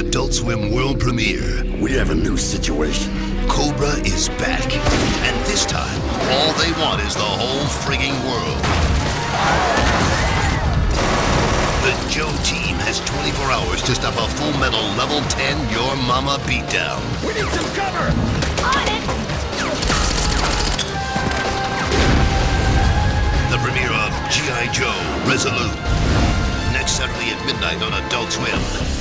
Adult Swim world premiere. We have a new situation. Cobra is back. And this time, all they want is the whole frigging world. The Joe team has 24 hours to stop a Full Metal Level 10 Your Mama beatdown. We need some cover! On it! The premiere of G.I. Joe Resolute. Next Saturday at midnight on Adult Swim.